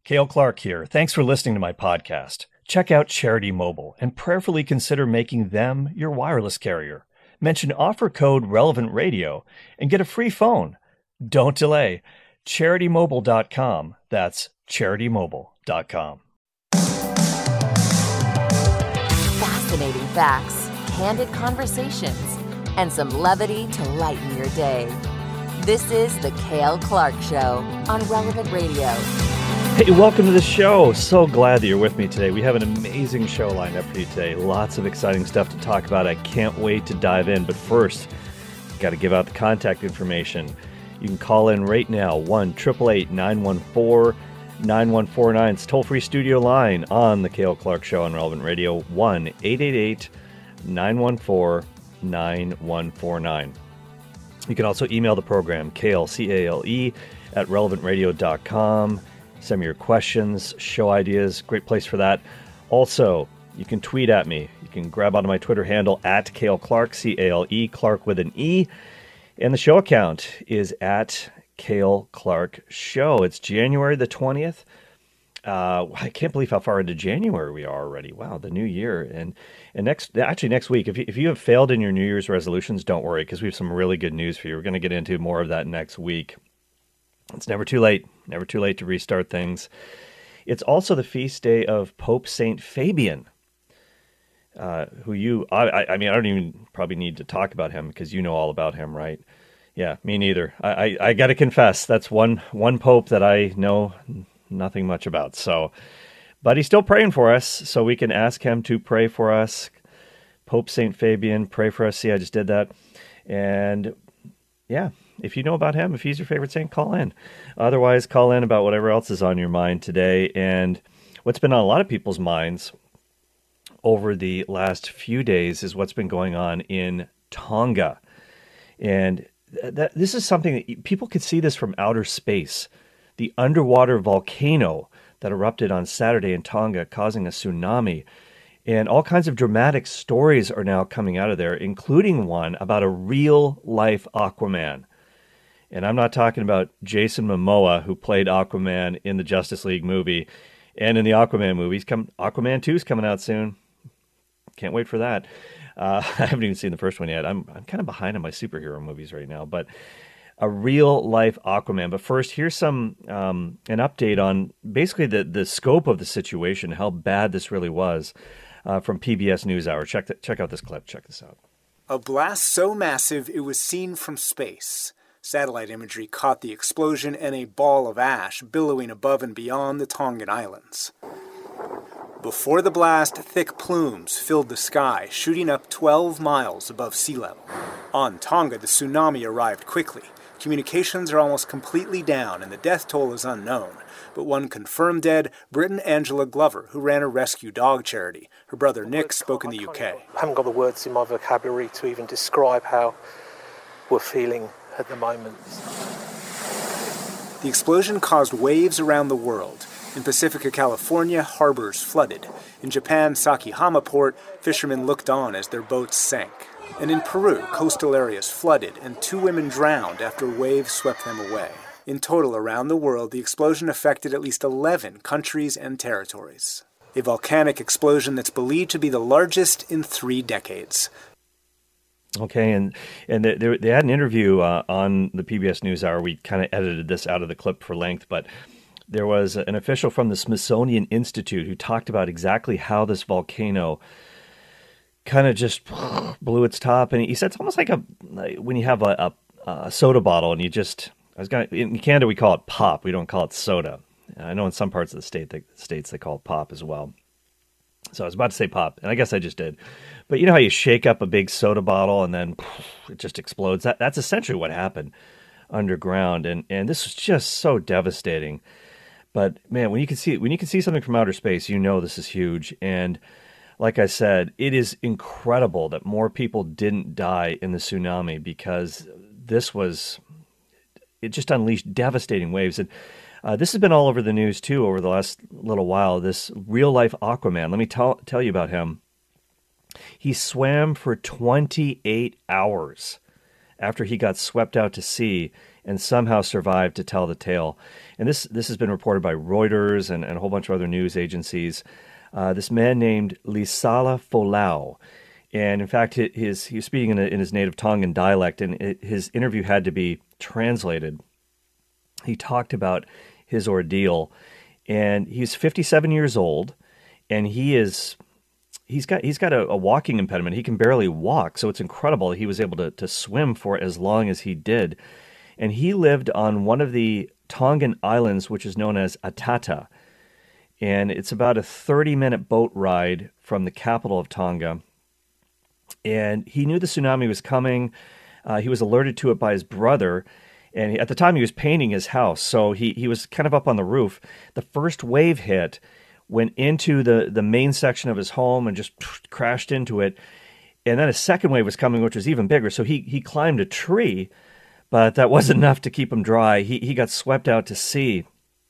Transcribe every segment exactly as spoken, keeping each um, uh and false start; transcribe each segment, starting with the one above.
Cale Clark here. Thanks for listening to my podcast. Check out Charity Mobile and prayerfully consider making them your wireless carrier. Mention offer code Relevant Radio and get a free phone. Don't delay. charity mobile dot com. That's charity mobile dot com. Fascinating facts, candid conversations, and some levity to lighten your day. This is The Cale Clark Show on Relevant Radio. Hey, welcome to the show. So glad that you're with me today. We have an amazing show lined up for you today. Lots of exciting stuff to talk about. I can't wait to dive in. But first, got to give out the contact information. You can call in right now, one eight eight eight, nine one four, nine one four nine. It's a toll-free studio line on The Cale Clark Show on Relevant Radio, one eight eight eight, nine one four, nine one four nine. You can also email the program, Cale, C A L E, at relevant radio dot com. Send me your questions, show ideas, great place for that. Also, you can tweet at me. You can grab onto my Twitter handle, at Cale Clark, C A L E, Clark with an E. And the show account is at Cale Clark Show. It's January the twentieth. Uh, I can't believe how far into January we are already. Wow, the new year. And and next, actually next week, if you, if you have failed in your New Year's resolutions, don't worry, because we have some really good news for you. We're going to get into more of that next week. It's never too late, never too late to restart things. It's also the feast day of Pope Saint Fabian, uh, who you, I, I mean, I don't even probably need to talk about him because you know all about him, right? Yeah, me neither. I, I, I got to confess, that's one one pope that I know nothing much about. So, but he's still praying for us, so we can ask him to pray for us. Pope Saint Fabian, pray for us. See, I just did that. And yeah, if you know about him, if he's your favorite saint, call in. Otherwise, call in about whatever else is on your mind today. And what's been on a lot of people's minds over the last few days is what's been going on in Tonga. And that, this is something that people could see this from outer space. The underwater volcano that erupted on Saturday in Tonga, causing a tsunami. And all kinds of dramatic stories are now coming out of there, including one about a real-life Aquaman. And I'm not talking about Jason Momoa, who played Aquaman in the Justice League movie and in the Aquaman movies. Come, Aquaman two is coming out soon. Can't wait for that. Uh, I haven't even seen the first one yet. I'm I'm kind of behind on my superhero movies right now, but a real-life Aquaman. But first, here's some um, an update on basically the, the scope of the situation, how bad this really was, uh, from P B S NewsHour. Check the, check out this clip. Check this out. A blast so massive it was seen from space. Satellite imagery caught the explosion and a ball of ash billowing above and beyond the Tongan Islands. Before the blast, thick plumes filled the sky, shooting up twelve miles above sea level. On Tonga, the tsunami arrived quickly. Communications are almost completely down and the death toll is unknown. But one confirmed dead, Britain Angela Glover, who ran a rescue dog charity. Her brother Nick spoke in the U K. I haven't got the words in my vocabulary to even describe how we're feeling at the moment. The explosion caused waves around the world. In Pacifica, California, harbors flooded. In Japan's Sakihama port, fishermen looked on as their boats sank. And in Peru, coastal areas flooded and two women drowned after waves swept them away. In total, around the world, the explosion affected at least eleven countries and territories. A volcanic explosion that's believed to be the largest in three decades. Okay, and and they, they had an interview uh, on the P B S NewsHour. We kind of edited this out of the clip for length, but there was an official from the Smithsonian Institute who talked about exactly how this volcano kind of just blew its top. And he said it's almost like a when you have a, a, a soda bottle and you just, I was going in Canada we call it pop. We don't call it soda. I know in some parts of the state, the states they call it pop as well. So I was about to say pop, and I guess I just did. But you know how you shake up a big soda bottle and then it just explodes? That That's essentially what happened underground, and, and this was just so devastating. But man, when you can see when you can see something from outer space, you know this is huge. And like I said, it is incredible that more people didn't die in the tsunami, because this was it just unleashed devastating waves. And Uh, this has been all over the news, too, over the last little while, this real-life Aquaman. Let me tell tell you about him. He swam for twenty-eight hours after he got swept out to sea and somehow survived to tell the tale. And this this has been reported by Reuters and, and a whole bunch of other news agencies. Uh, this man named Lisala Folau. And in fact, his, he was speaking in, a, in his native Tongan dialect, and it, his interview had to be translated. He talked about his ordeal, and he's fifty-seven years old, and he is he's got he's got a, a walking impediment. He can barely walk, so it's incredible that he was able to to swim for as long as he did. And he lived on one of the Tongan islands, which is known as Atata, and it's about a thirty-minute boat ride from the capital of Tonga. And he knew the tsunami was coming. Uh, he was alerted to it by his brother. And he, at the time, he was painting his house. So he, he was kind of up on the roof. The first wave hit, went into the, the main section of his home and just pff, crashed into it. And then a second wave was coming, which was even bigger. So he, he climbed a tree, but that wasn't enough to keep him dry. He, he got swept out to sea.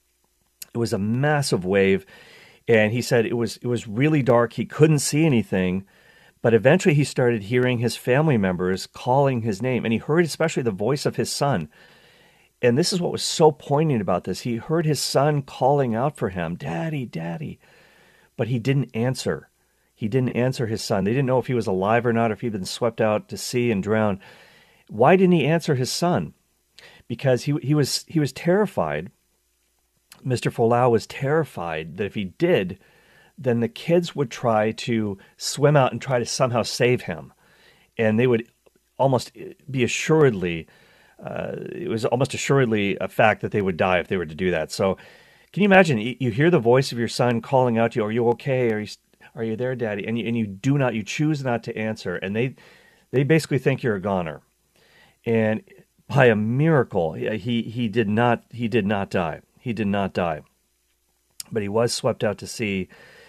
It was a massive wave. And he said it was it was really dark. He couldn't see anything. But eventually he started hearing his family members calling his name, and he heard especially the voice of his son. And this is what was so poignant about this. He heard his son calling out for him, "Daddy, Daddy." But he didn't answer. He didn't answer his son. They didn't know if he was alive or not, if he'd been swept out to sea and drowned. Why didn't he answer his son? Because he he was he was terrified. Mister Folau was terrified that if he did, then the kids would try to swim out and try to somehow save him. And they would almost be assuredly, uh, it was almost assuredly a fact that they would die if they were to do that. So can you imagine, you hear the voice of your son calling out to you, "Are you okay? Are you, are you there, Daddy?" And you, and you do not, you choose not to answer. And they, they basically think you're a goner. And by a miracle, he, he did not, he did not die. He did not die. But he was swept out to sea.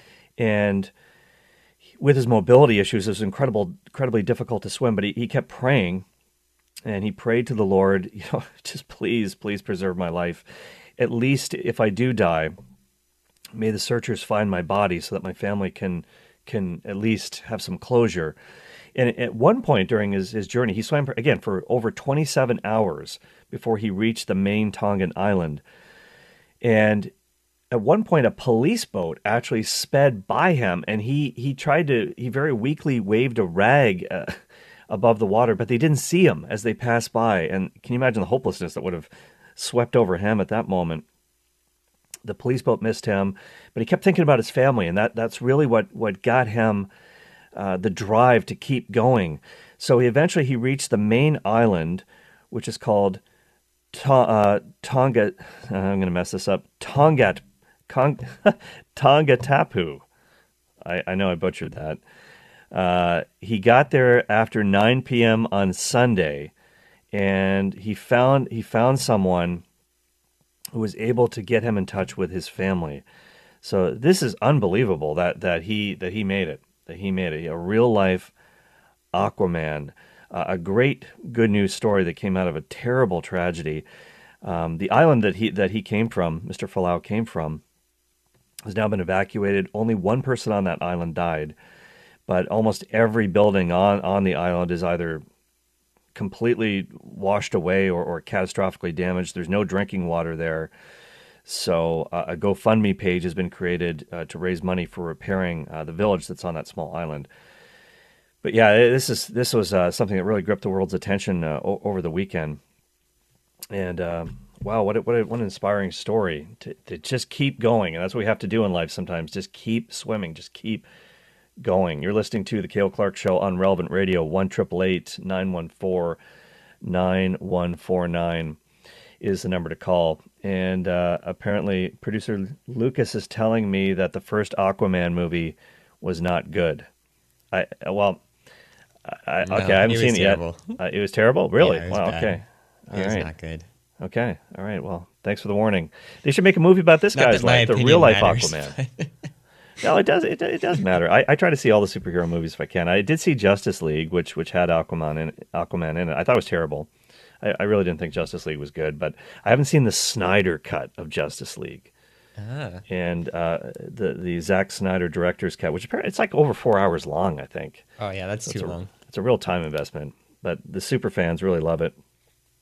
And with his mobility issues, it was incredible, incredibly difficult to swim. But he, he kept praying, and he prayed to the Lord, you know, just please, please preserve my life. At least if I do die, may the searchers find my body so that my family can can at least have some closure. And at one point during his, his journey, he swam, for, again, for over twenty-seven hours before he reached the main Tongan island. And at one point, a police boat actually sped by him, and he, he tried to, he very weakly waved a rag uh, above the water, but they didn't see him as they passed by. And can you imagine the hopelessness that would have swept over him at that moment? The police boat missed him, but he kept thinking about his family, and that, that's really what, what got him uh, the drive to keep going. So he eventually he reached the main island, which is called Ta- uh, Tonga, uh, I'm going to mess this up, Tongat, Kong, Tongatapu. I, I know I butchered that. Uh, he got there after nine p.m. on Sunday, and he found he found someone who was able to get him in touch with his family. So this is unbelievable that that he that he made it. That he made it. A real life Aquaman. Uh, a great good news story that came out of a terrible tragedy. Um, the island that he that he came from, Mister Folau came from, has now been evacuated. Only one person on that island died, but almost every building on, on the island is either completely washed away or, or catastrophically damaged. There's no drinking water there. So uh, a GoFundMe page has been created uh, to raise money for repairing uh, the village that's on that small island. But yeah, this is this was uh, something that really gripped the world's attention uh, o- over the weekend. And uh, wow, what a, what, a, what an inspiring story to, to just keep going. And that's what we have to do in life sometimes. Just keep swimming. Just keep going. You're listening to The Cale Clark Show on Relevant Radio. one eight eight eight, nine one four, nine one four nine is the number to call. And uh, apparently producer Lucas is telling me that the first Aquaman movie was not good. I Well... I, no, okay, I haven't it seen it terrible. yet. Uh, it was terrible? Really? Yeah, it was wow, bad. okay. All it was right. not good. Okay, all right. Well, thanks for the warning. They should make a movie about this Not guy's that my life, the opinion real-life matters, Aquaman. No, it does It, it does matter. I, I try to see all the superhero movies if I can. I did see Justice League, which which had Aquaman in, Aquaman in it. I thought it was terrible. I, I really didn't think Justice League was good, but I haven't seen the Snyder cut of Justice League. Ah. And uh, the the Zack Snyder director's cut, which apparently it's like over four hours long, I think. Oh, yeah, that's So too it's a, long. It's a real time investment, but the super fans really love it.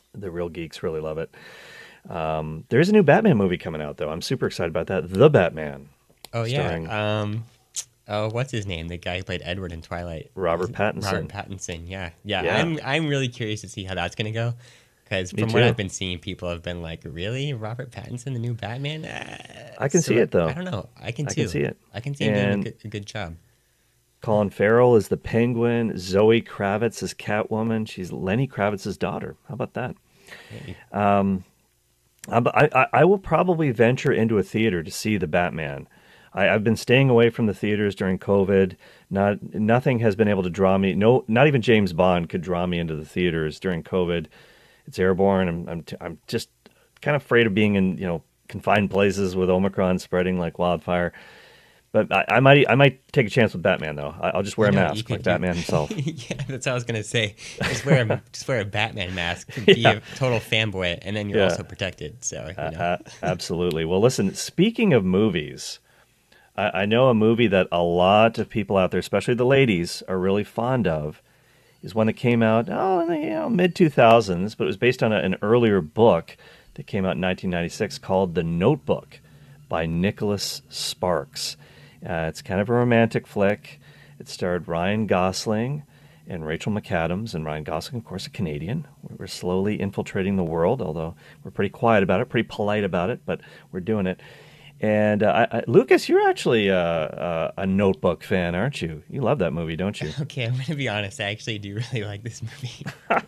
The real geeks really love it. Um, there is a new Batman movie coming out, though. I'm super excited about that. The Batman. Oh, starring yeah. Um, oh, what's his name? The guy who played Edward in Twilight. Robert Pattinson. Robert Pattinson, yeah. yeah. Yeah. I'm I'm really curious to see how that's going to go. Because Me from too. what I've been seeing, people have been like, really? Robert Pattinson, the new Batman? Uh, I can so see it, though. I don't know. I can I too. can see it. I can see him doing And- a good, a good job. Colin Farrell is the Penguin. Zoe Kravitz is Catwoman. She's Lenny Kravitz's daughter. How about that? Hey. Um, I, I, I will probably venture into a theater to see the Batman. I, I've been staying away from the theaters during COVID. Not nothing has been able to draw me. No, not even James Bond could draw me into the theaters during COVID. It's airborne. I'm I'm, t- I'm just kind of afraid of being in you know confined places with Omicron spreading like wildfire. But I, I might I might take a chance with Batman though. I, I'll just wear You a know, you mask could like do- Batman himself. Yeah, that's what I was gonna say. Just wear a just wear a Batman mask. Be Yeah. a total fanboy, and then you're Yeah. also protected. So you know. Uh, absolutely. Well, listen, speaking of movies, I, I know a movie that a lot of people out there, especially the ladies, are really fond of, is one that came out, oh, in the you know, mid two thousands, but it was based on a, an earlier book that came out in nineteen ninety-six called The Notebook by Nicholas Sparks. Uh, it's kind of a romantic flick. It starred Ryan Gosling and Rachel McAdams, and Ryan Gosling, of course, a Canadian. We're slowly infiltrating the world, although we're pretty quiet about it, pretty polite about it, but we're doing it. And uh, I, I, Lucas, you're actually uh, uh, a Notebook fan, aren't you? You love that movie, don't you? Okay, I'm gonna be honest. I actually do really like this movie.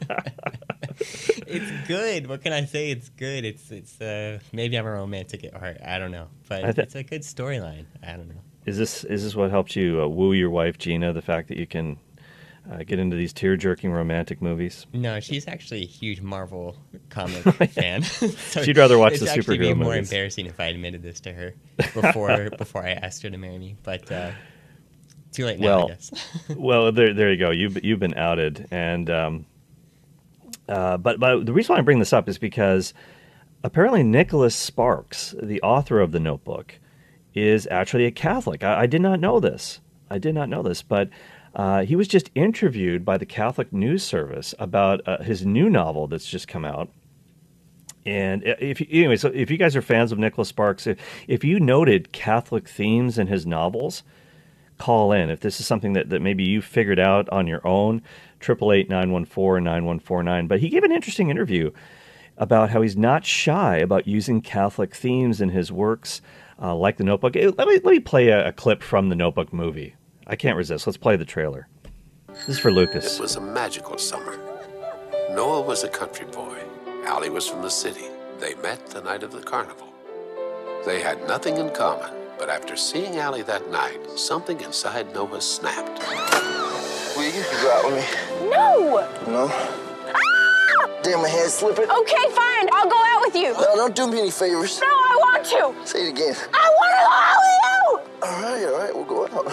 It's good. What can I say? It's good. It's it's uh, maybe I'm a romantic at heart. I don't know, but I thi- it's a good storyline. I don't know. Is this is this what helped you uh, woo your wife, Gina, the fact that you can uh, get into these tear-jerking romantic movies? No, she's actually a huge Marvel comic fan. So She'd rather watch it's the actually be superhero more movies. embarrassing if I admitted this to her before before I asked her to marry me. But uh, too late now, Well, I guess. Well, there, there you go. You've you've been outed, and um, uh, but but the reason why I bring this up is because apparently Nicholas Sparks, the author of the Notebook, is actually a Catholic. I, I did not know this. I did not know this, but uh, he was just interviewed by the Catholic News Service about uh, his new novel that's just come out. And if you, anyway, so if you guys are fans of Nicholas Sparks, if, if you noted Catholic themes in his novels, call in. If this is something that, that maybe you figured out on your own, eight eight eight, nine one four, nine one four nine. But he gave an interesting interview about how he's not shy about using Catholic themes in his works, uh, like The Notebook. Eh, Let me, let me play a, a clip from The Notebook movie. I can't resist. Let's play the trailer. This is for Lucas. It was a magical summer. Noah was a country boy. Allie was from the city. They met the night of the carnival. They had nothing in common, but after seeing Allie that night, something inside Noah snapped. Will you go out with me? No! No? Damn, my hand's slipping. Okay, fine. I'll go out with you. No, don't do me any favors. No, I want to. Say it again. I want to go out with you. All right, all right, we'll go out.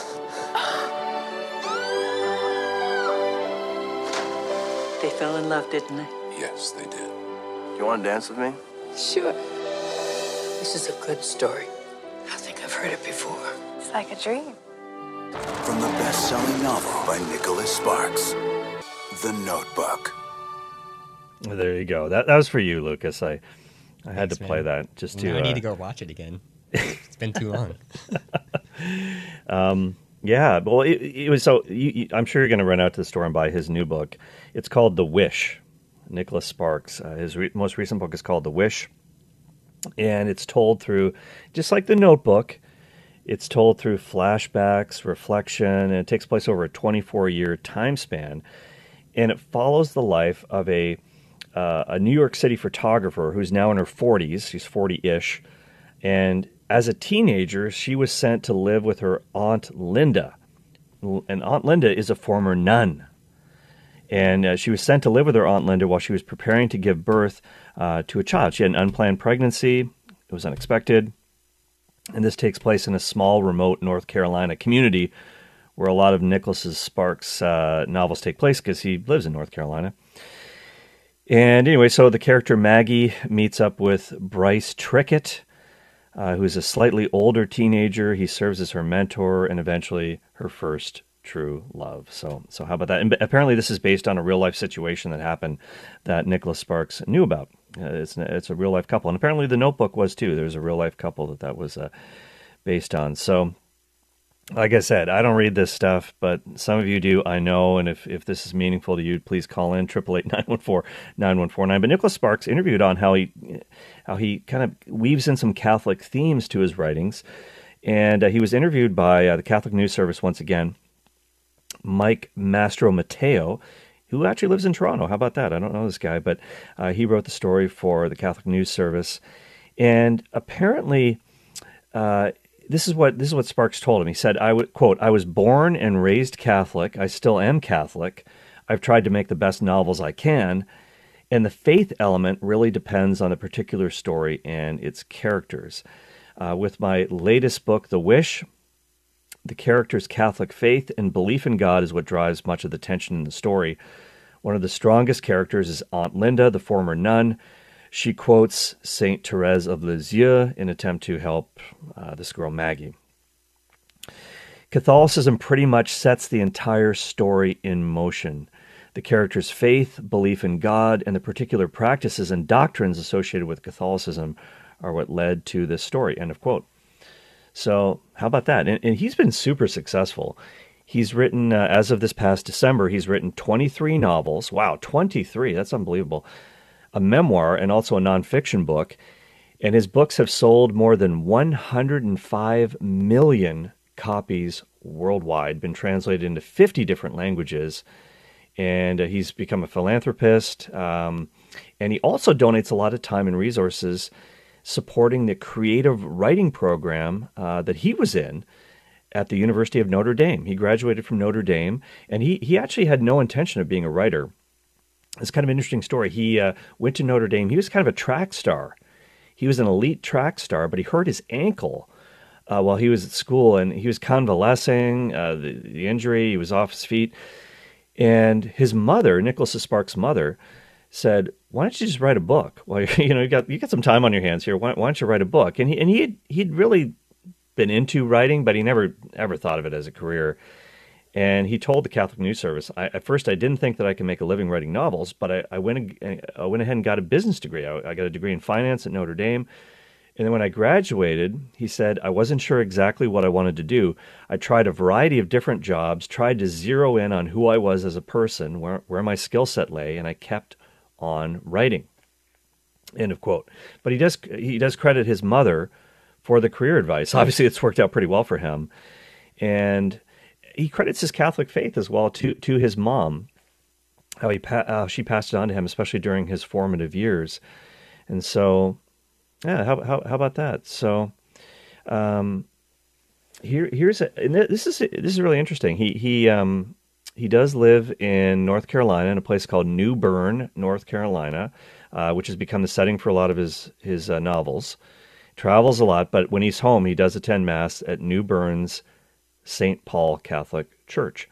They fell in love, didn't they? Yes, they did. You want to dance with me? Sure. This is a good story. I think I've heard it before. It's like a dream. From the best-selling novel by Nicholas Sparks, The Notebook. There you go. That that was for you, Lucas. I I had Thanks, to play man. that just to. Now I need uh, to go watch it again. It's been too long. Um, yeah, well, it, it was so. You, you, I'm sure you're going to run out to the store and buy his new book. It's called The Wish. Nicholas Sparks. Uh, his re- most recent book is called The Wish, and it's told through, just like The Notebook, it's told through flashbacks, reflection, and it takes place over a twenty-four year time span, and it follows the life of a uh, a New York City photographer who's now in her forties. She's forty-ish, and as a teenager, she was sent to live with her Aunt Linda. And Aunt Linda is a former nun. And uh, she was sent to live with her Aunt Linda while she was preparing to give birth uh, to a child. She had an unplanned pregnancy. It was unexpected. And this takes place in a small, remote North Carolina community where a lot of Nicholas Sparks' uh, novels take place because he lives in North Carolina. And anyway, so the character Maggie meets up with Bryce Trickett, Uh, who's a slightly older teenager. He serves as her mentor and eventually her first true love. So, so how about that? And apparently, this is based on a real life situation that happened that Nicholas Sparks knew about. Uh, it's it's a real life couple, and apparently, The Notebook was too. There's a real life couple that that was uh, based on. So, like I said, I don't read this stuff, but some of you do, I know. And if, if this is meaningful to you, please call in eight eight eight, nine one four, nine one four nine. But Nicholas Sparks interviewed on how he how he kind of weaves in some Catholic themes to his writings. And uh, he was interviewed by uh, the Catholic News Service once again, Mike Mastro Mateo, who actually lives in Toronto. How about that? I don't know this guy, but uh, he wrote the story for the Catholic News Service. And apparently, uh, this is what this is what Sparks told him. He said, "I would quote, I was born and raised Catholic. I still am Catholic. I've tried to make the best novels I can, and the faith element really depends on the particular story and its characters. Uh, with my latest book, The Wish, the character's Catholic faith and belief in God is what drives much of the tension in the story. One of the strongest characters is Aunt Linda, the former nun. She quotes Saint Therese of Lisieux in an attempt to help uh, this girl, Maggie. Catholicism pretty much sets the entire story in motion. The character's faith, belief in God, and the particular practices and doctrines associated with Catholicism are what led to this story," end of quote. So how about that? And, and he's been super successful. He's written, uh, as of this past December, he's written twenty-three novels. Wow, twenty-three. That's unbelievable. A memoir and also a nonfiction book. And his books have sold more than one hundred five million copies worldwide, been translated into fifty different languages. And uh, he's become a philanthropist. Um, and he also donates a lot of time and resources supporting the creative writing program uh, that he was in at the University of Notre Dame. He graduated from Notre Dame, and he he actually had no intention of being a writer. It's kind of an interesting story. He uh, went to Notre Dame. He was kind of a track star. He was an elite track star, but he hurt his ankle uh, while he was at school, and he was convalescing, uh, the, the injury, he was off his feet. And his mother, Nicholas Sparks' mother, said, "Why don't you just write a book? Well, you know, you got you got some time on your hands here. Why, why don't you write a book?" And he and he had, he'd really been into writing, but he never ever thought of it as a career. And he told the Catholic News Service, I, "At first, I didn't think that I could make a living writing novels, but I, I went I went ahead and got a business degree. I, I got a degree in finance at Notre Dame." And then when I graduated, he said, "I wasn't sure exactly what I wanted to do. I tried a variety of different jobs, tried to zero in on who I was as a person, where, where my skill set lay, and I kept on writing." End of quote. But he does he does credit his mother for the career advice. Obviously, it's worked out pretty well for him. And he credits his Catholic faith as well to, to his mom, how he uh, she passed it on to him, especially during his formative years. And so, yeah, how how, how about that? So, um, here here's a, and this is this is really interesting. He he um he does live in North Carolina in a place called New Bern, North Carolina, uh, which has become the setting for a lot of his his uh, novels. Travels a lot, but when he's home, he does attend Mass at New Bern's Saint Paul Catholic Church.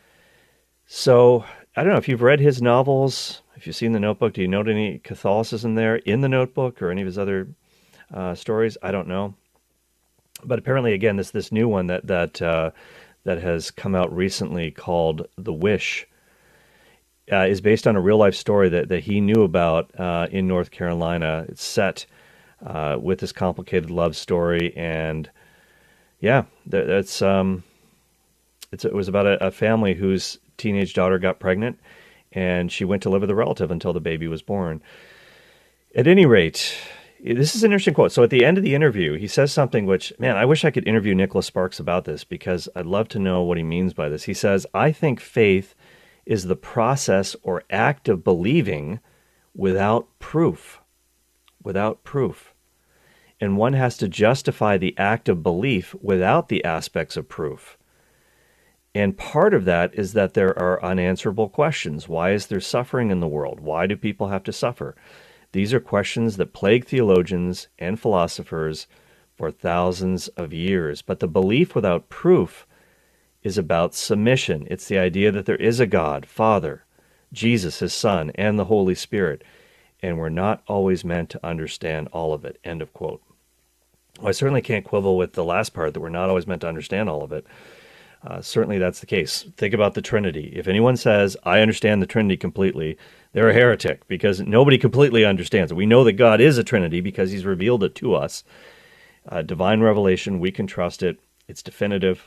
So, I don't know if you've read his novels, if you've seen The Notebook, do you note any Catholicism there in The Notebook or any of his other uh, stories? I don't know. But apparently, again, this this new one that that uh, that has come out recently called The Wish uh, is based on a real-life story that, that he knew about uh, in North Carolina. It's set uh, with this complicated love story, and yeah, that's um, it's it was about a, a family whose teenage daughter got pregnant, and she went to live with a relative until the baby was born. At any rate, this is an interesting quote. So at the end of the interview, he says something which, man, I wish I could interview Nicholas Sparks about this because I'd love to know what he means by this. He says, "I think faith is the process or act of believing without proof. Without proof. And one has to justify the act of belief without the aspects of proof. And part of that is that there are unanswerable questions. Why is there suffering in the world? Why do people have to suffer? These are questions that plague theologians and philosophers for thousands of years. But the belief without proof is about submission. It's the idea that there is a God, Father, Jesus, his Son, and the Holy Spirit. And we're not always meant to understand all of it." End of quote. Well, I certainly can't quibble with the last part, that we're not always meant to understand all of it. Uh, certainly that's the case. Think about the Trinity. If anyone says, I understand the Trinity completely, they're a heretic, because nobody completely understands it. We know that God is a Trinity because he's revealed it to us. Uh, divine revelation, we can trust it. It's definitive.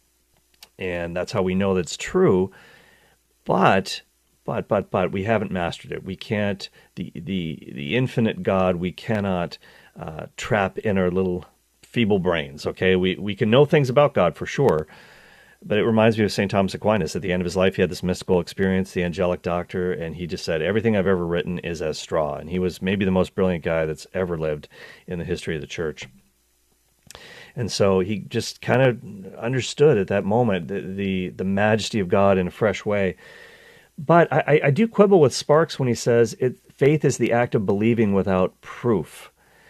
And that's how we know that's true. But, but, but, but, we haven't mastered it. We can't, the the, the infinite God, we cannot uh, trap in our little feeble brains, okay? We, we can know things about God for sure. But it reminds me of Saint Thomas Aquinas. At the end of his life, he had this mystical experience, the angelic doctor, and he just said, everything I've ever written is as straw. And he was maybe the most brilliant guy that's ever lived in the history of the church. And so he just kind of understood at that moment the, the, the majesty of God in a fresh way. But I, I do quibble with Sparks when he says it, faith is the act of believing without proof.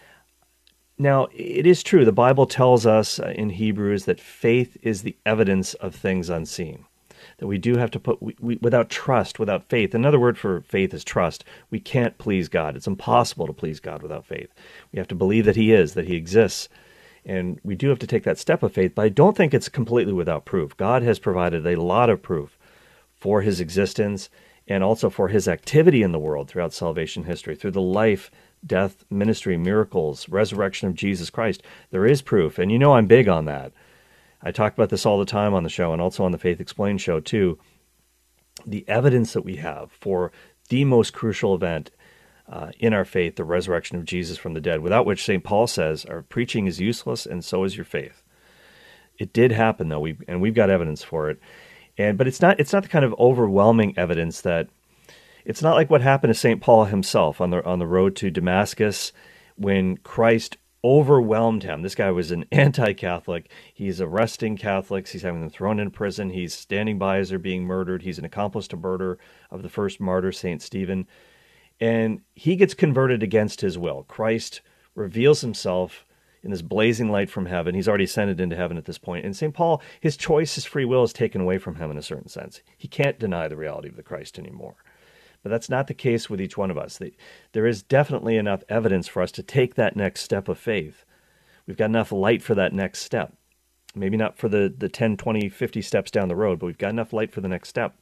Now, it is true. The Bible tells us in Hebrews that faith is the evidence of things unseen. That we do have to put, we, we, without trust, without faith. Another word for faith is trust. We can't please God. It's impossible to please God without faith. We have to believe that he is, that he exists. And we do have to take that step of faith, but I don't think it's completely without proof. God has provided a lot of proof for his existence and also for his activity in the world throughout salvation history, through the life, death, ministry, miracles, resurrection of Jesus Christ. There is proof, and you know I'm big on that. I talk about this all the time on the show and also on the Faith Explained show too. The evidence that we have for the most crucial event uh, in our faith, the resurrection of Jesus from the dead, without which Saint Paul says our preaching is useless and so is your faith. It did happen though, we and we've got evidence for it. And but it's not it's not the kind of overwhelming evidence that it's not like what happened to Saint Paul himself on the on the road to Damascus when Christ overwhelmed him. This guy was an anti-Catholic. He's arresting Catholics. He's having them thrown in prison. He's standing by as they're being murdered. He's an accomplice to murder of the first martyr, Saint Stephen. And he gets converted against his will. Christ reveals himself in this blazing light from heaven. He's already ascended into heaven at this point. And Saint Paul, his choice, his free will is taken away from him in a certain sense. He can't deny the reality of the Christ anymore. But that's not the case with each one of us. There is definitely enough evidence for us to take that next step of faith. We've got enough light for that next step. Maybe not for the, the ten, twenty, fifty steps down the road, but we've got enough light for the next step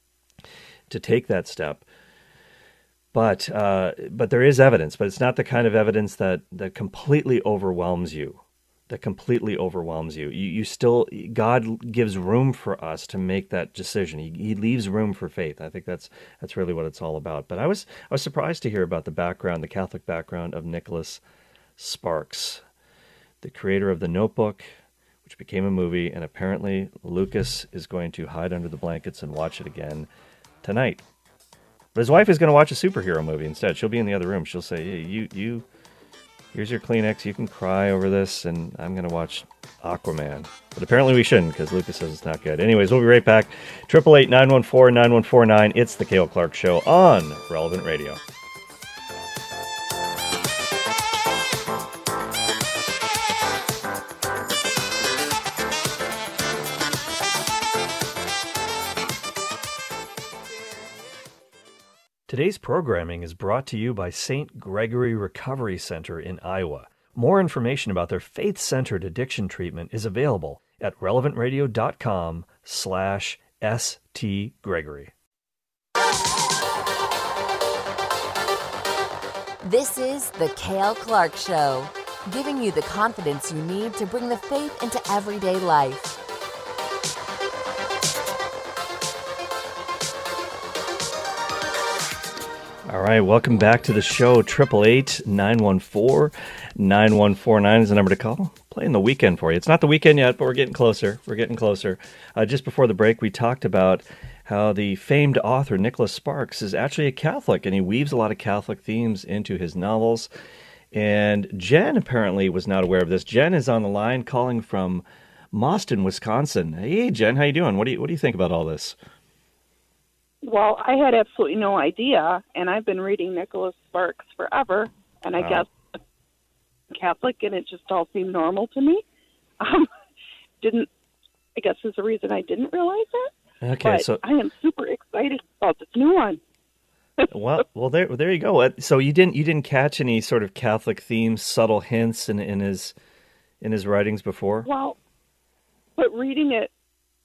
to take that step. But uh, but there is evidence, but it's not the kind of evidence that, that completely overwhelms you. That completely overwhelms you. You, you still, God gives room for us to make that decision. He, he leaves room for faith. I think that's that's really what it's all about. But I was I was surprised to hear about the background, the Catholic background of Nicholas Sparks, the creator of The Notebook, which became a movie, and apparently Lucas is going to hide under the blankets and watch it again tonight. But his wife is going to watch a superhero movie instead. She'll be in the other room. She'll say, hey, you you. Here's your Kleenex. You can cry over this, and I'm going to watch Aquaman. But apparently we shouldn't, because Lucas says it's not good. Anyways, we'll be right back. eight eight eight, nine one four, nine one four nine. It's the Cale Clark Show on Relevant Radio. Today's programming is brought to you by Saint Gregory Recovery Center in Iowa. More information about their faith-centered addiction treatment is available at relevantradio.com slash stgregory. This is the Cale Clark Show, giving you the confidence you need to bring the faith into everyday life. All right, welcome back to the show. eight eight eight, nine one four, nine one four nine is the number to call. Playing the weekend for you. It's not the weekend yet, but we're getting closer. We're getting closer. Uh, just before the break, we talked about how the famed author Nicholas Sparks is actually a Catholic, and he weaves a lot of Catholic themes into his novels. And Jen apparently was not aware of this. Jen is on the line calling from Mauston, Wisconsin. Hey, Jen, how you doing? What do you what do you think about all this? Well, I had absolutely no idea, and I've been reading Nicholas Sparks forever, and I wow. guess I'm Catholic, and it just all seemed normal to me. Um, didn't I guess is the reason I didn't realize it. Okay, but so I am super excited about this new one. well, well, there, there you go. So you didn't, you didn't catch any sort of Catholic themes, subtle hints in in his in his writings before? Well, but reading it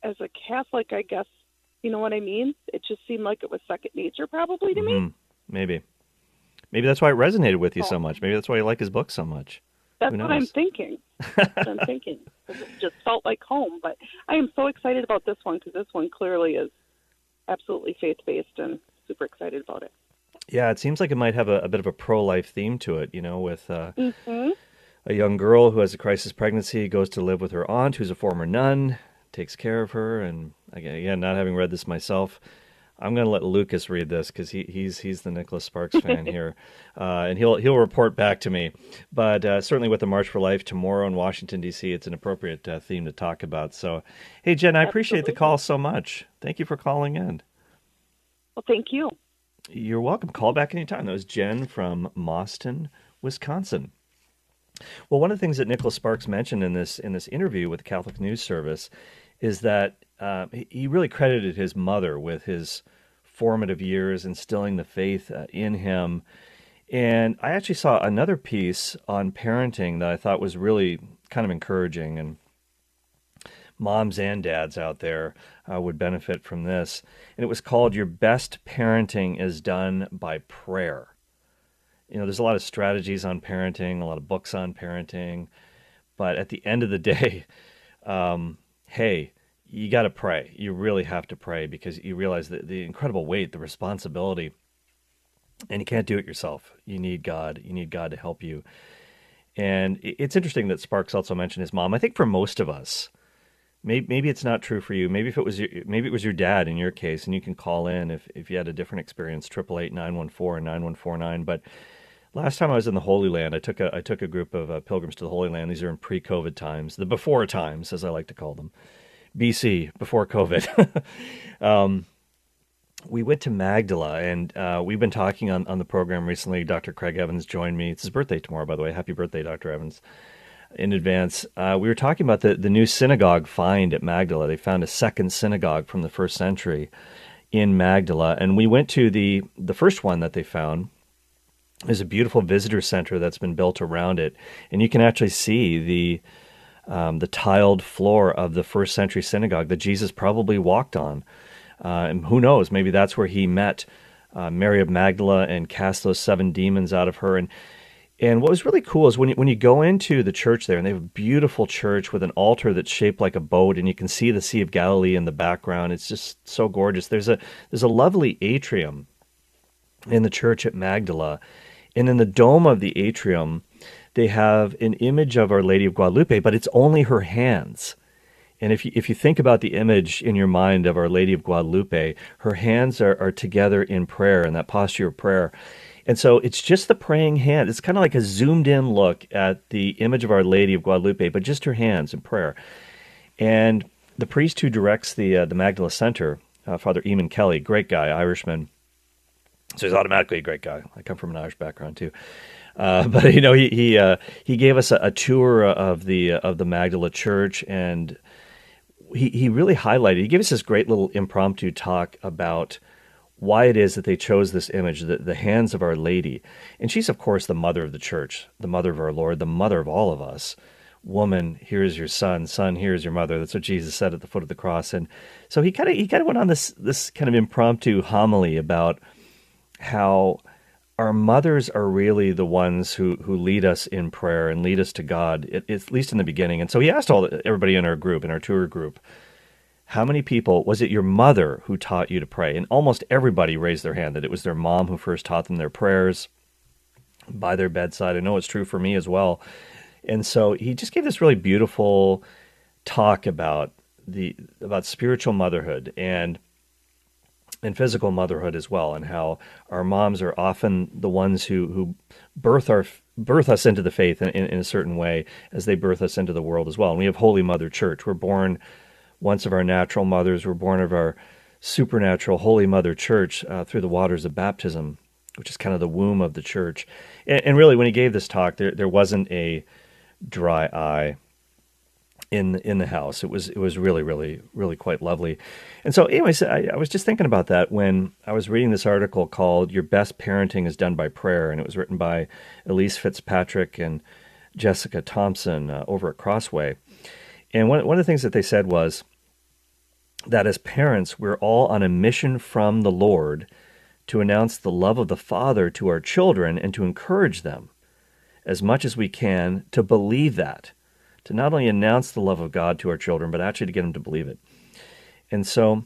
as a Catholic, I guess, you know what I mean? It just seemed like it was second nature probably to Mm-hmm. me. Maybe. Maybe that's why it resonated with you Oh. so much. Maybe that's why you like his book so much. That's Who what I'm knows? thinking. That's what I'm thinking. It just felt like home. But I am so excited about this one because this one clearly is absolutely faith-based and super excited about it. Yeah, it seems like it might have a, a bit of a pro-life theme to it, you know, with uh, Mm-hmm. a young girl who has a crisis pregnancy, goes to live with her aunt, who's a former nun, takes care of her. And again, again not having read this myself, I'm going to let Lucas read this because he, he's he's the Nicholas Sparks fan here, uh, and he'll he'll report back to me. But uh, certainly with the March for Life tomorrow in Washington, D C, it's an appropriate uh, theme to talk about. So, hey, Jen, I appreciate the call so much. Thank you for calling in. Well, thank you. You're welcome. Call back anytime. That was Jen from Mauston, Wisconsin. Well, one of the things that Nicholas Sparks mentioned in this in this interview with the Catholic News Service is that uh, he- he really credited his mother with his formative years, instilling the faith uh, in him. And I actually saw another piece on parenting that I thought was really kind of encouraging, and moms and dads out there uh, would benefit from this. And it was called "Your Best Parenting is Done by Prayer." You know, there's a lot of strategies on parenting, a lot of books on parenting, but at the end of the day, um, hey, you got to pray. You really have to pray because you realize the, the incredible weight, the responsibility, and you can't do it yourself. You need God. You need God to help you. And it- it's interesting that Sparks also mentioned his mom. I think for most of us, maybe, maybe it's not true for you. Maybe if it was your, maybe it was your dad in your case, and you can call in if, if you had a different experience, triple eight nine one four and nine one four nine. But last time I was in the Holy Land, I took a I took a group of uh, pilgrims to the Holy Land. These are in pre-COVID times, the before times, as I like to call them, B C, before COVID. um, we went to Magdala, and uh, we've been talking on, on the program recently. Doctor Craig Evans joined me. It's his birthday tomorrow, by the way. Happy birthday, Doctor Evans, in advance. Uh, we were talking about the, the new synagogue find at Magdala. They found a second synagogue from the first century in Magdala, and we went to the the first one that they found. There's a beautiful visitor center that's been built around it, and you can actually see the um, the tiled floor of the first century synagogue that Jesus probably walked on. Uh, and who knows, maybe that's where he met uh, Mary of Magdala and cast those seven demons out of her. And and what was really cool is when you, when you go into the church there, and they have a beautiful church with an altar that's shaped like a boat, and you can see the Sea of Galilee in the background. It's just so gorgeous. There's a there's a lovely atrium in the church at Magdala. And in the dome of the atrium, they have an image of Our Lady of Guadalupe, but it's only her hands. And if you if you think about the image in your mind of Our Lady of Guadalupe, her hands are, are together in prayer, in that posture of prayer. And so it's just the praying hand. It's kind of like a zoomed-in look at the image of Our Lady of Guadalupe, but just her hands in prayer. And the priest who directs the uh, the Magdala Center, uh, Father Eamon Kelly, great guy, Irishman. So he's automatically a great guy. I come from an Irish background too, uh, but you know he he uh, he gave us a, a tour of the uh, of the Magdala Church, and he he really highlighted. He gave us this great little impromptu talk about why it is that they chose this image, the, the hands of Our Lady, and she's of course the mother of the Church, the mother of our Lord, the mother of all of us. Woman, here is your son. Son, here is your mother. That's what Jesus said at the foot of the cross. And so he kind of he kind of went on this this kind of impromptu homily about how our mothers are really the ones who, who lead us in prayer and lead us to God, at, at least in the beginning. And so he asked all the, everybody in our group, in our tour group, how many people, was it your mother who taught you to pray? And almost everybody raised their hand that it was their mom who first taught them their prayers by their bedside. I know it's true for me as well. And so he just gave this really beautiful talk about the about spiritual motherhood and and physical motherhood as well, and how our moms are often the ones who, who birth our birth us into the faith in, in, in a certain way as they birth us into the world as well. And we have Holy Mother Church. We're born once of our natural mothers. We're born of our supernatural Holy Mother Church uh, through the waters of baptism, which is kind of the womb of the church. And, and really, when he gave this talk, there there wasn't a dry eye in in the house. It was it was really, really, really quite lovely. And so anyways, I, I was just thinking about that when I was reading this article called Your Best Parenting is Done by Prayer, and it was written by Elise Fitzpatrick and Jessica Thompson uh, over at Crossway. And one, one of the things that they said was that as parents, we're all on a mission from the Lord to announce the love of the Father to our children and to encourage them as much as we can to believe that, to not only announce the love of God to our children, but actually to get them to believe it. And so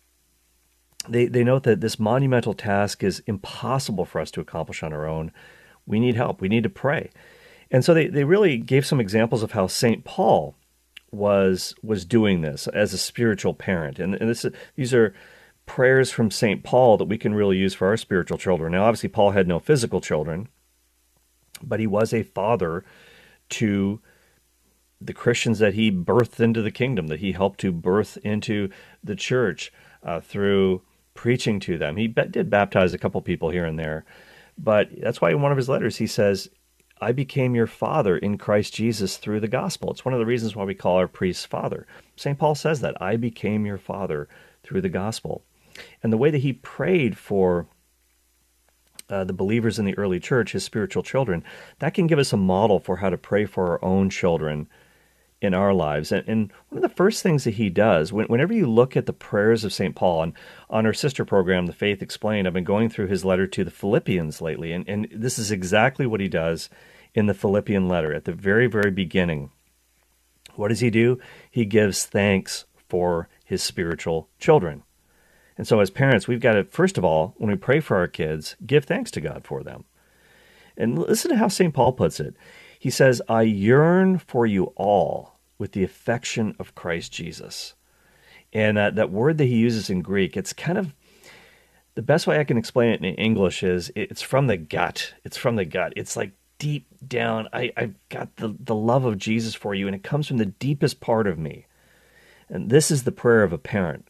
they, they note that this monumental task is impossible for us to accomplish on our own. We need help. We need to pray. And so they, they really gave some examples of how Saint Paul was was doing this as a spiritual parent. And, and this these are prayers from Saint Paul that we can really use for our spiritual children. Now, obviously, Paul had no physical children, but he was a father to the Christians that he birthed into the kingdom, that he helped to birth into the church uh, through preaching to them. He did baptize a couple people here and there, but that's why in one of his letters he says, I became your father in Christ Jesus through the gospel. It's one of the reasons why we call our priests father. Saint Paul says that, I became your father through the gospel. And the way that he prayed for uh, the believers in the early church, his spiritual children, that can give us a model for how to pray for our own children in our lives. And, and one of the first things that he does, when, whenever you look at the prayers of Saint Paul, and on our sister program, The Faith Explained, I've been going through his letter to the Philippians lately, and, and this is exactly what he does in the Philippian letter at the very, very beginning. What does he do? He gives thanks for his spiritual children. And so as parents, we've got to, first of all, when we pray for our kids, give thanks to God for them. And listen to how Saint Paul puts it. He says, I yearn for you all with the affection of Christ Jesus. And uh, that word that he uses in Greek, it's kind of, the best way I can explain it in English is it's from the gut. It's from the gut. It's like deep down, I, I've got the, the love of Jesus for you, and it comes from the deepest part of me. And this is the prayer of a parent.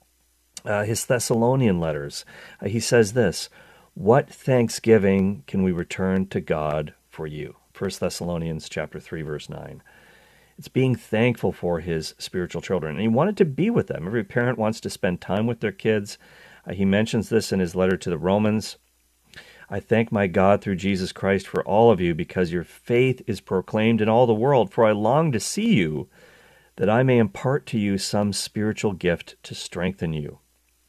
Uh, his Thessalonian letters, uh, he says this, what thanksgiving can we return to God for you? First Thessalonians chapter three, verse nine. It's being thankful for his spiritual children. And he wanted to be with them. Every parent wants to spend time with their kids. Uh, he mentions this in his letter to the Romans. I thank my God through Jesus Christ for all of you, because your faith is proclaimed in all the world. For I long to see you, that I may impart to you some spiritual gift to strengthen you.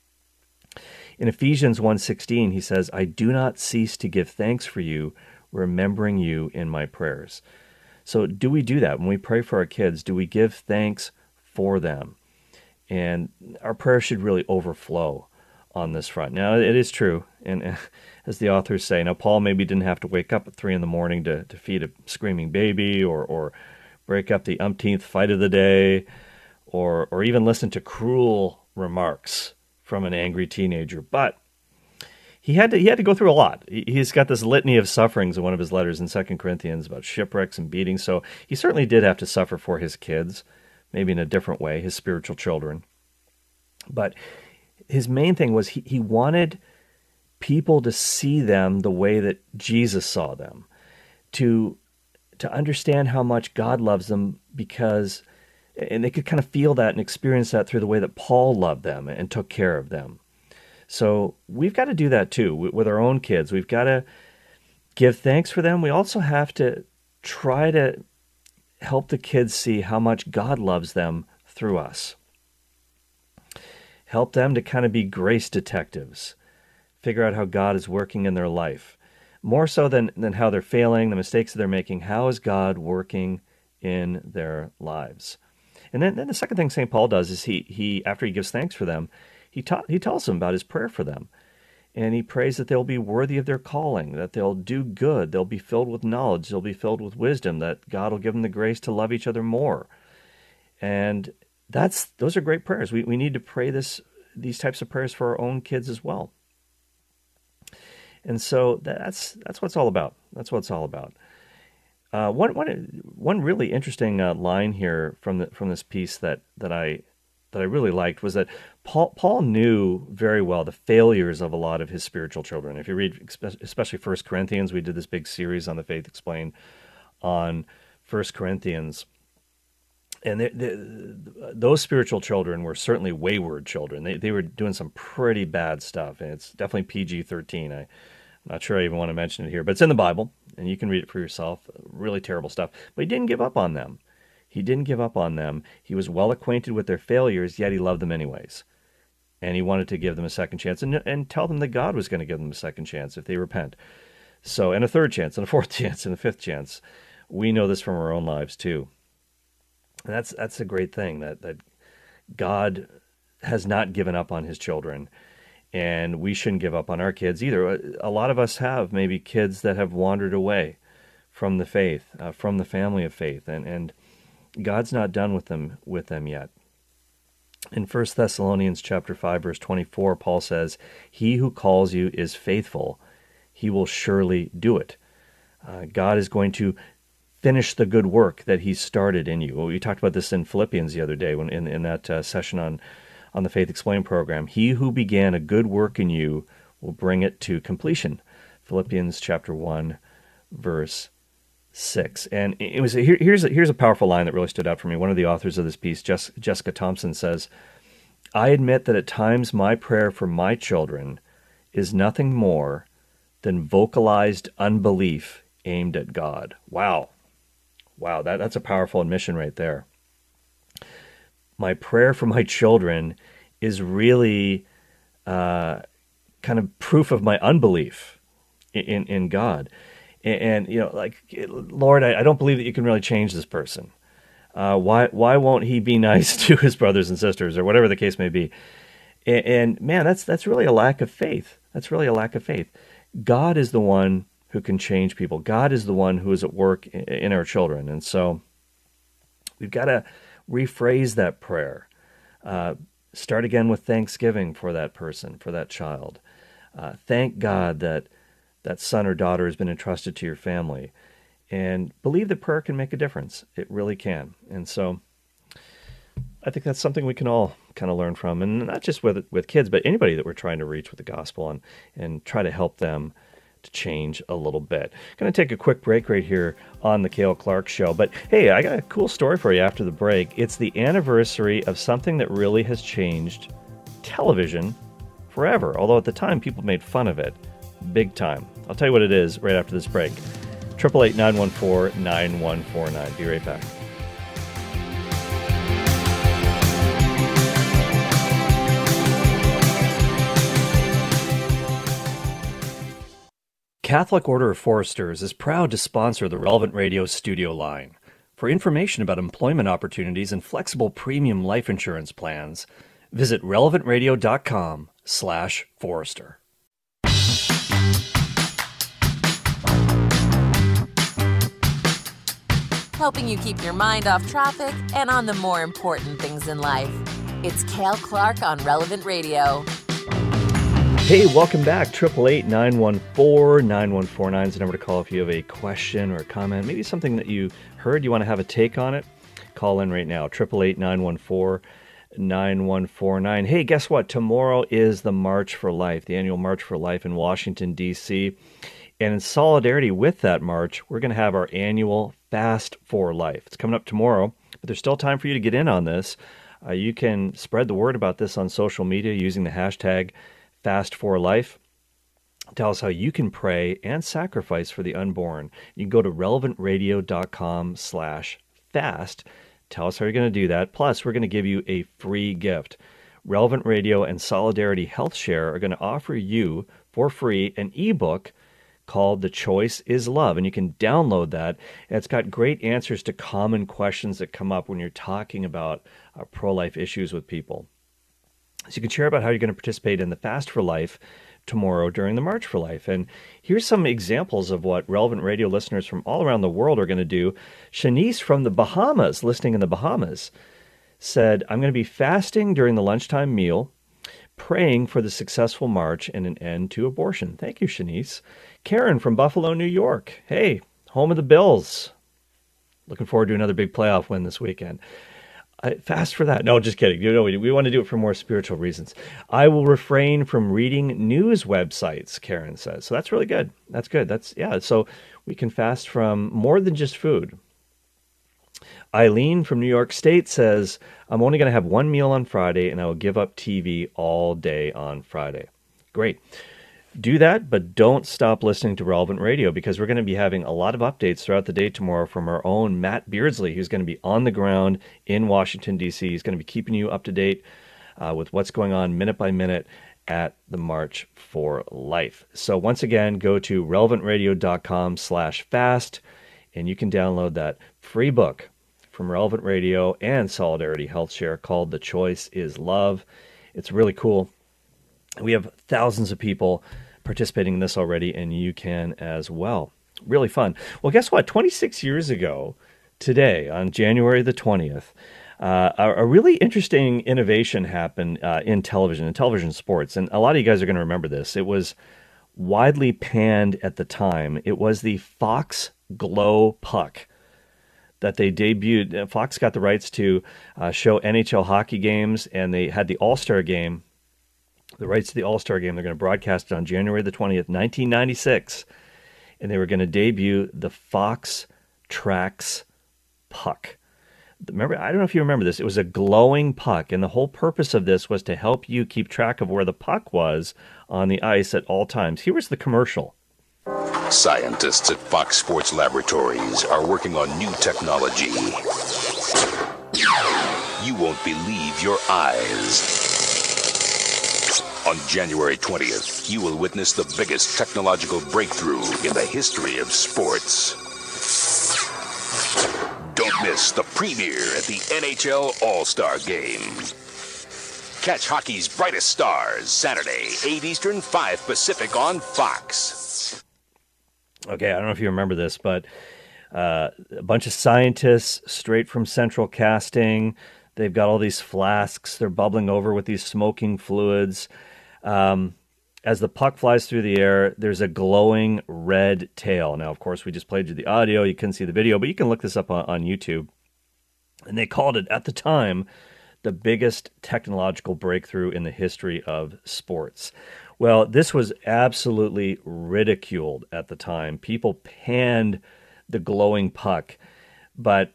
In Ephesians one sixteen, he says, I do not cease to give thanks for you, remembering you in my prayers. So do we do that? When we pray for our kids, do we give thanks for them? And our prayers should really overflow on this front. Now, it is true, and as the authors say, now Paul maybe didn't have to wake up at three in the morning to, to feed a screaming baby, or, or break up the umpteenth fight of the day, or or even listen to cruel remarks from an angry teenager. But he had to he had to go through a lot. He's got this litany of sufferings in one of his letters in Second Corinthians about shipwrecks and beatings. So he certainly did have to suffer for his kids, maybe in a different way, his spiritual children. But his main thing was he, he wanted people to see them the way that Jesus saw them, to to understand how much God loves them, because, and they could kind of feel that and experience that through the way that Paul loved them and took care of them. So we've got to do that too with our own kids. We've got to give thanks for them. We also have to try to help the kids see how much God loves them through us. Help them to kind of be grace detectives, figure out how God is working in their life. More so than, than how they're failing, the mistakes that they're making, how is God working in their lives? And then, then the second thing Saint Paul does is he, he after he gives thanks for them, he, ta- he tells them about his prayer for them. And he prays that they'll be worthy of their calling, that they'll do good, they'll be filled with knowledge, they'll be filled with wisdom, that God will give them the grace to love each other more. And that's those are great prayers. We we need to pray this these types of prayers for our own kids as well. And so that's that's what it's all about. That's what it's all about. Uh, one one one really interesting uh, line here from the from this piece that that I that I really liked was that Paul Paul knew very well the failures of a lot of his spiritual children. If you read especially First Corinthians, we did this big series on the Faith Explained on First Corinthians. And they, they, those spiritual children were certainly wayward children. They they were doing some pretty bad stuff, and it's definitely P G thirteen. I, I'm not sure I even want to mention it here, but it's in the Bible, and you can read it for yourself. Really terrible stuff. But he didn't give up on them. He didn't give up on them. He was well acquainted with their failures, yet he loved them anyways. And he wanted to give them a second chance and, and tell them that God was going to give them a second chance if they repent. So, and a third chance, and a fourth chance, and a fifth chance. We know this from our own lives too. And that's that's a great thing, that, that God has not given up on his children. And we shouldn't give up on our kids either. A lot of us have maybe kids that have wandered away from the faith, uh, from the family of faith, and, and God's not done with them with them yet. In First Thessalonians chapter five, verse twenty-four, Paul says, "He who calls you is faithful. He will surely do it." Uh, God is going to finish the good work that he started in you. Well, we talked about this in Philippians the other day when in, in that uh, session on on the Faith Explained program. He who began a good work in you will bring it to completion. Philippians chapter one, verse six. And it was here, here's a, here's a powerful line that really stood out for me. One of the authors of this piece, Jess, Jessica Thompson, says, "I admit that at times my prayer for my children is nothing more than vocalized unbelief aimed at God." Wow. Wow, that, that's a powerful admission right there. My prayer for my children is really uh, kind of proof of my unbelief in, in God. And, and, you know, like, Lord, I, I don't believe that you can really change this person. Uh, why why won't he be nice to his brothers and sisters, or whatever the case may be? And, and man, that's that's really a lack of faith. That's really a lack of faith. God is the one who can change people. God is the one who is at work in, in our children. And so we've got to rephrase that prayer. Uh, start again with thanksgiving for that person, for that child. Uh, thank God that that son or daughter has been entrusted to your family. And believe that prayer can make a difference. It really can. And so I think that's something we can all kind of learn from, and not just with with kids, but anybody that we're trying to reach with the gospel, and, and try to help them to change a little bit. Going to take a quick break right here on the Cale Clark Show. But hey, I got a cool story for you after the break. It's the anniversary of something that really has changed television forever, although at the time people made fun of it big time. I'll tell you what it is right after this break. eight eight eight, nine one four, nine one four nine. Be right back. Catholic Order of Foresters is proud to sponsor the Relevant Radio studio line. For information about employment opportunities and flexible premium life insurance plans, visit relevant radio dot com slash forester. Helping you keep your mind off traffic and on the more important things in life. It's Cale Clark on Relevant Radio. Hey, welcome back. eight eight eight, nine one four, nine one four nine is the number to call if you have a question or a comment, maybe something that you heard, you want to have a take on it. Call in right now, eight eight eight, nine one four, nine one four nine. Hey, guess what? Tomorrow is the March for Life, the annual March for Life in Washington, D C And in solidarity with that march, we're going to have our annual Fast for Life. It's coming up tomorrow, but there's still time for you to get in on this. Uh, you can spread the word about this on social media using the hashtag Fast for Life. Tell us how you can pray and sacrifice for the unborn. You can go to relevant radio dot com slash fast. Tell us how you're going to do that. Plus, we're going to give you a free gift. Relevant Radio and Solidarity Health Share are going to offer you for free an ebook called The Choice is Love, and you can download that. And it's got great answers to common questions that come up when you're talking about uh, pro-life issues with people. So you can share about how you're going to participate in the Fast for Life tomorrow during the March for Life. And here's some examples of what Relevant Radio listeners from all around the world are going to do. Shanice from the Bahamas, listening in the Bahamas, said, "I'm going to be fasting during the lunchtime meal, praying for the successful march and an end to abortion." Thank you, Shanice. Karen from Buffalo, New York. Hey, home of the Bills. Looking forward to another big playoff win this weekend. I fast for that. No, just kidding. You know, we, we want to do it for more spiritual reasons. I will refrain from reading news websites, Karen says. So that's really good. That's good. That's, yeah. So we can fast from more than just food. Eileen from New York State says, "I'm only going to have one meal on Friday, and I will give up T V all day on Friday." Great. do that, but don't stop listening to Relevant Radio, because we're going to be having a lot of updates throughout the day tomorrow from our own Matt Beardsley, who's going to be on the ground in Washington, D C He's going to be keeping you up to date uh, with what's going on minute by minute at the March for Life. So once again, go to relevantradio.com slash fast, and you can download that free book from Relevant Radio and Solidarity HealthShare called The Choice is Love. It's really cool. We have thousands of people participating in this already, and you can as well. Really fun. Well, guess what? twenty-six years ago today, on January the twentieth, uh, a, a really interesting innovation happened uh, in television, in television sports. And a lot of you guys are going to remember this. It was widely panned at the time. It was the Fox Glow Puck that they debuted. Fox got the rights to uh, show N H L hockey games, and they had the All-Star game, the rights to the All-Star game. They're going to broadcast it on January the twentieth, nineteen ninety-six, and they were going to debut the Fox Trax Puck. Remember, I don't know if you remember this. It was a glowing puck, and the whole purpose of this was to help you keep track of where the puck was on the ice at all times. Here was the commercial. Scientists at Fox Sports Laboratories are working on new technology. You won't believe your eyes. On January twentieth, you will witness the biggest technological breakthrough in the history of sports. Don't miss the premiere at the N H L All-Star Game. Catch hockey's brightest stars Saturday, eight Eastern, five Pacific on Fox. Okay, I don't know if you remember this, but uh, a bunch of scientists straight from Central Casting. They've got all these flasks. They're bubbling over with these smoking fluids. Um, as the puck flies through the air, there's a glowing red tail. Now, of course, we just played you the audio. You couldn't see the video, but you can look this up on, on YouTube. And they called it, at the time, the biggest technological breakthrough in the history of sports. Well, this was absolutely ridiculed at the time. People panned the glowing puck, but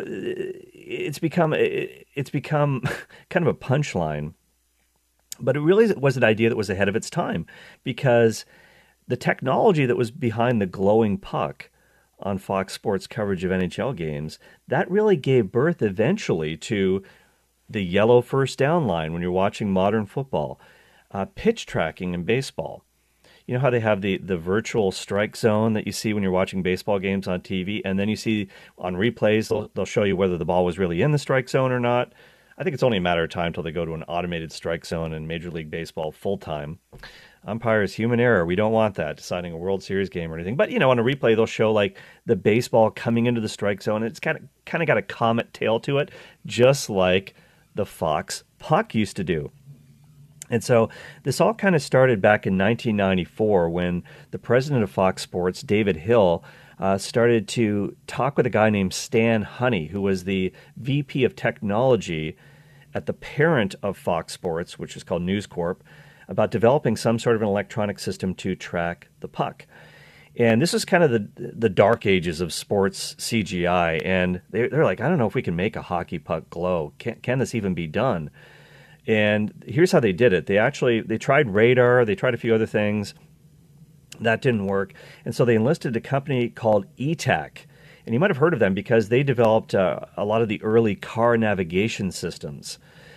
it's become it's become kind of a punchline. But it really was an idea that was ahead of its time, because the technology that was behind the glowing puck on Fox Sports coverage of N H L games, that really gave birth eventually to the yellow first down line when you're watching modern football, uh, pitch tracking in baseball. You know how they have the, the virtual strike zone that you see when you're watching baseball games on T V, and then you see on replays, they'll, they'll show you whether the ball was really in the strike zone or not. I think it's only a matter of time until they go to an automated strike zone in Major League Baseball full-time. Umpires, human error. We don't want that, deciding a World Series game or anything. But, you know, on a replay, they'll show, like, the baseball coming into the strike zone. It's kind of kind of got a comet tail to it, just like the Fox puck used to do. And so this all kind of started back in nineteen ninety-four when the president of Fox Sports, David Hill, uh, started to talk with a guy named Stan Honey, who was the V P of technology at the parent of Fox Sports, which is called News Corp, about developing some sort of an electronic system to track the puck. And this is kind of the the dark ages of sports C G I. And they're, they're like, I don't know if we can make a hockey puck glow. Can, can this even be done? And here's how they did it. They actually, they tried radar. They tried a few other things. That didn't work. And so they enlisted a company called E T A C. And you might have heard of them because they developed uh, a lot of the early car navigation systems.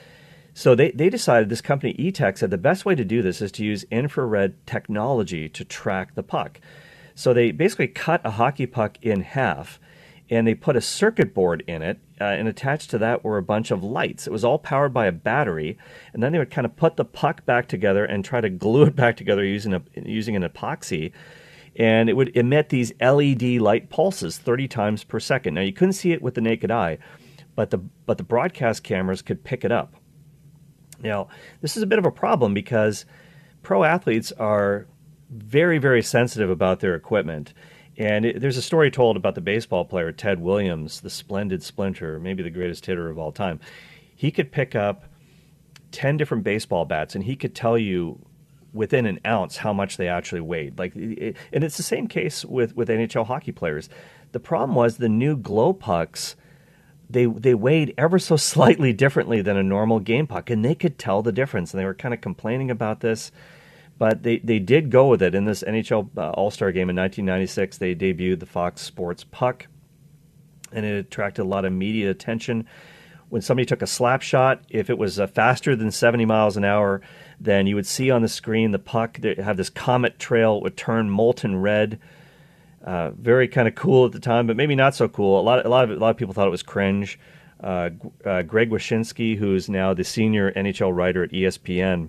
So they, they decided, this company E T A C said the best way to do this is to use infrared technology to track the puck. So they basically cut a hockey puck in half, and they put a circuit board in it, uh, and attached to that were a bunch of lights. It was all powered by a battery, and then they would kind of put the puck back together and try to glue it back together using a, using an epoxy, and it would emit these L E D light pulses thirty times per second. Now, you couldn't see it with the naked eye, but the but the broadcast cameras could pick it up. Now, this is a bit of a problem because pro athletes are very, very sensitive about their equipment. And it, there's a story told about the baseball player Ted Williams, the splendid splinter, maybe the greatest hitter of all time. He could pick up ten different baseball bats, and he could tell you within an ounce how much they actually weighed. Like, it, and it's the same case with, with N H L hockey players. The problem was the new glow pucks, they they weighed ever so slightly differently than a normal game puck, and they could tell the difference. And they were kind of complaining about this. But they, they did go with it. In this N H L uh, All-Star game in nineteen ninety-six, they debuted the Fox Sports Puck, and it attracted a lot of media attention. When somebody took a slap shot, if it was uh, faster than seventy miles an hour, then you would see on the screen the puck they have this comet trail. It would turn molten red. Uh, very kind of cool at the time, but maybe not so cool. A lot, a lot of a lot of people thought it was cringe. Uh, uh, Greg Wyshynski, who's now the senior N H L writer at E S P N,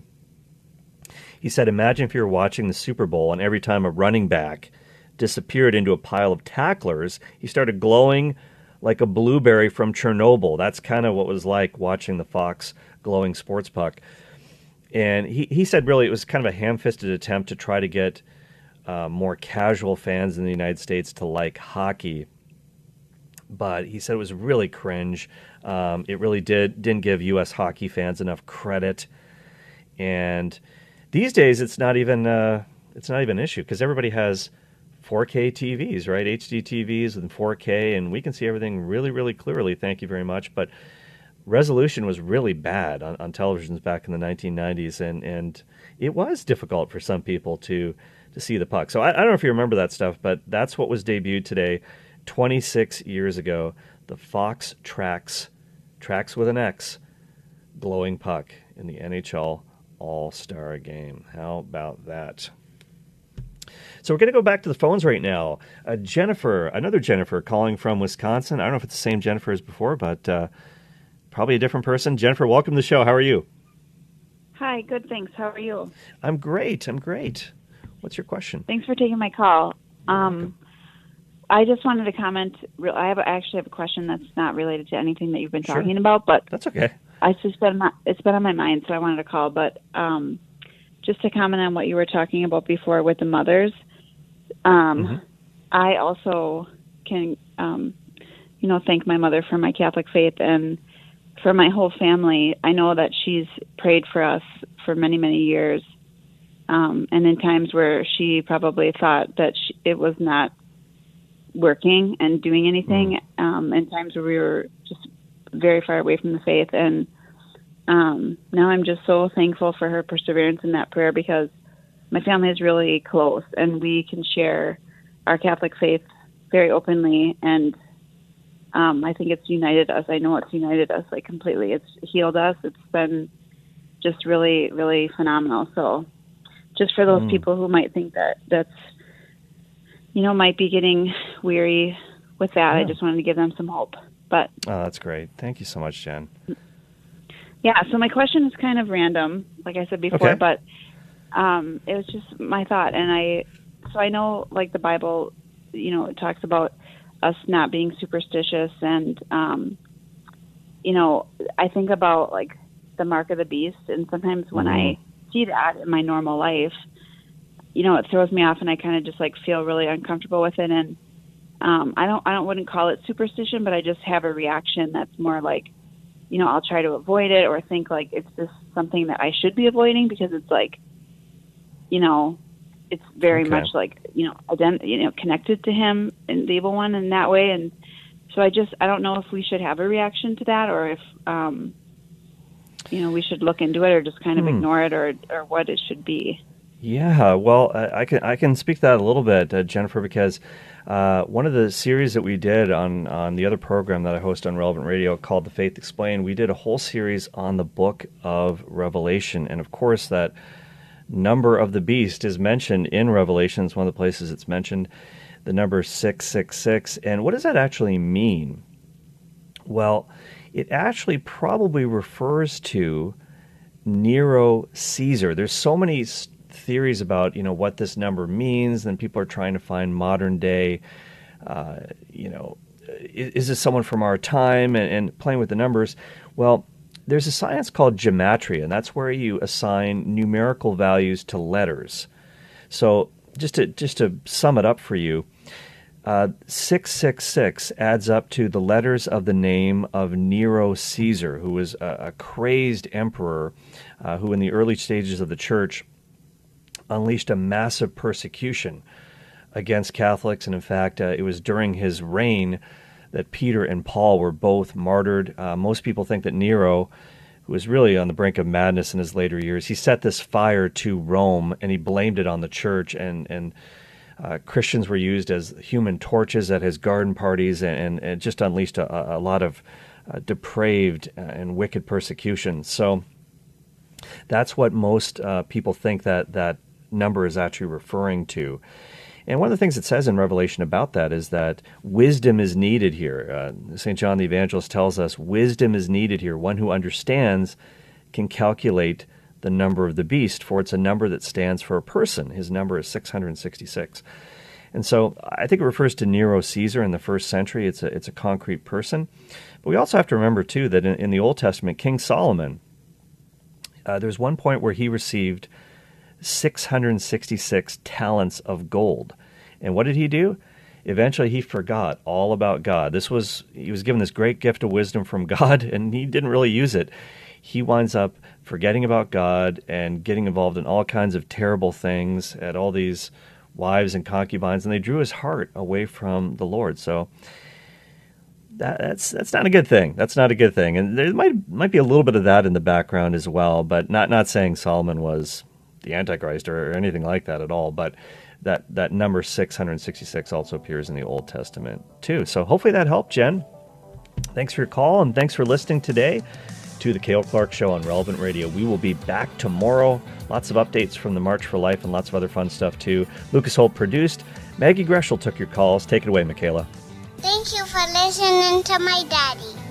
he said, "Imagine if you were watching the Super Bowl and every time a running back disappeared into a pile of tacklers, he started glowing like a blueberry from Chernobyl." That's kind of what it was like watching the Fox glowing sports puck. And he, he said really it was kind of a ham-fisted attempt to try to get uh, more casual fans in the United States to like hockey. But he said it was really cringe. Um, it really did, didn't give U S hockey fans enough credit. And these days it's not even, uh, it's not even an issue because everybody has four K T Vs, right? H D T Vs and four K, and we can see everything really, really clearly. Thank you very much. But resolution was really bad on, on televisions back in the nineteen nineties, and, and it was difficult for some people to to see the puck. So I, I don't know if you remember that stuff, but that's what was debuted today, twenty-six years ago. The Fox Trax, Trax with an X, glowing puck in the N H L All-Star Game. How about that? So we're going to go back to the phones right now. Uh, Jennifer, another Jennifer calling from Wisconsin. I don't know if it's the same Jennifer as before, but uh, probably a different person. Jennifer, welcome to the show. How are you? Hi, good, thanks. How are you? I'm great. I'm great. What's your question? Thanks for taking my call. Um, I just wanted to comment. I have I actually have a question that's not related to anything that you've been Sure. talking about, but That's okay. I just been my, it's been on my mind, so I wanted to call. But um, just to comment on what you were talking about before with the mothers, um, Mm-hmm. I also can, um, you know, thank my mother for my Catholic faith and for my whole family. I know that she's prayed for us for many, many years, um, and in times where she probably thought that she, it was not working and doing anything, um, in times where we were just very far away from the faith. And um, now I'm just so thankful for her perseverance in that prayer, because my family is really close and we can share our Catholic faith very openly. And um, I think it's united us. I know it's united us like completely. It's healed us. It's been just really, really phenomenal. So just for those Mm. people who might think that that's, you know, might be getting weary with that, I Yeah. just wanted to give them some hope. But Oh, that's great. Thank you so much, Jen. yeah, so my question is kind of random, like I said before, Okay. but um, it was just my thought. And I, so I know like the Bible, you know, it talks about us not being superstitious. And, um, you know, I think about like the mark of the beast. And sometimes when I see that in my normal life, you know, it throws me off and I kind of just like feel really uncomfortable with it. And um, I don't, I don't, wouldn't call it superstition, but I just have a reaction that's more like, you know, I'll try to avoid it or think like it's just something that I should be avoiding, because it's like, you know, it's very Okay. much like, you know, ident- you know, connected to him and the evil one in that way. And so I just, I don't know if we should have a reaction to that, or if, um, you know, we should look into it or just kind of Hmm. ignore it, or, or what it should be. Yeah, well, I, I can I can speak to that a little bit, uh, Jennifer, because uh, one of the series that we did on, on the other program that I host on Relevant Radio called The Faith Explained, we did a whole series on the book of Revelation. And of course, that number of the beast is mentioned in Revelation. It's one of the places it's mentioned, the number six six six. And what does that actually mean? Well, it actually probably refers to Nero Caesar. There's so many s- theories about, you know, what this number means, and people are trying to find modern day, uh, you know, is, is this someone from our time, and, and playing with the numbers. Well, there's a science called gematria, and that's where you assign numerical values to letters. So just to just to sum it up for you, uh, six six six adds up to the letters of the name of Nero Caesar, who was a, a crazed emperor uh, who in the early stages of the church unleashed a massive persecution against Catholics. And in fact, uh, it was during his reign that Peter and Paul were both martyred. Uh, most people think that Nero who was really on the brink of madness in his later years, he set this fire to Rome and he blamed it on the church, and and uh, Christians were used as human torches at his garden parties, and, and, and just unleashed a, a lot of uh, depraved and wicked persecution. So that's what most uh, people think that that number is actually referring to. And one of the things it says in Revelation about that is that wisdom is needed here. Uh, Saint John the Evangelist tells us wisdom is needed here. One who understands can calculate the number of the beast, for it's a number that stands for a person. His number is six hundred sixty-six. And so I think it refers to Nero Caesar in the first century. It's a, it's a concrete person. But we also have to remember, too, that in, in the Old Testament, King Solomon, uh, there's one point where he received six hundred sixty-six talents of gold. And what did he do? Eventually he forgot all about God. This was, he was given this great gift of wisdom from God, and he didn't really use it. He winds up forgetting about God and getting involved in all kinds of terrible things, had all these wives and concubines, and they drew his heart away from the Lord. So that, that's that's not a good thing. That's not a good thing. And there might might be a little bit of that in the background as well, but not not saying Solomon was the Antichrist or anything like that at all. But that, that number six hundred sixty-six also appears in the Old Testament too. So hopefully that helped, Jen. Thanks for your call, and thanks for listening today to the Cale Clark Show on Relevant Radio. We will be back tomorrow. Lots of updates from the March for Life and lots of other fun stuff too. Lucas Holt produced. Maggie Greshel took your calls. Take it away, Michaela. Thank you for listening to my daddy.